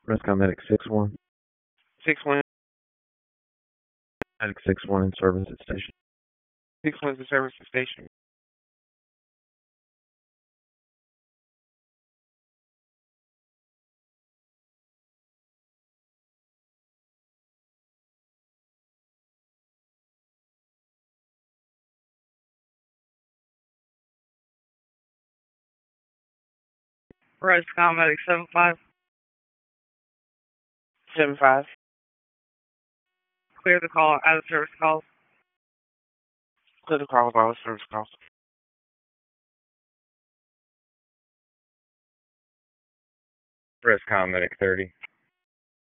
Rescom Medic 6-1. 6-1. Medic 6-1 in service at station. 6-1 to service the station. Rescom Medic 7-5. 7-5. Clear the call, out of service calls. Clear the call about service calls. Rescom Medic 30.